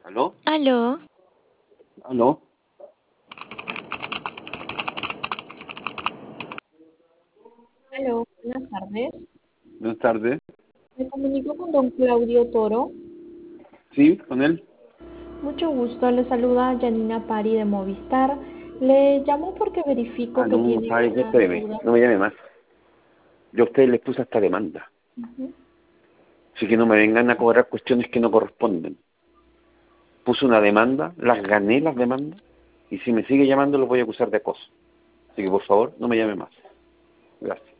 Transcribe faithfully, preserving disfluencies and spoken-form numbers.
¿Aló? Aló, ¿Aló? Aló, buenas tardes. Buenas tardes. Me comunico con don Claudio Toro. ¿Sí? ¿Con él? Mucho gusto, le saluda Janina Pari de Movistar. Le llamo porque verifico Ah, que no, tiene ¿sabe qué? una Espéreme, deuda. no me llame más. Yo a ustedes les puse esta demanda. Ujú. Así que no me vengan a cobrar cuestiones que no corresponden. Puse una demanda, las gané las demandas, y si me sigue llamando lo voy a acusar de acoso. Así que por favor, no me llame más. Gracias.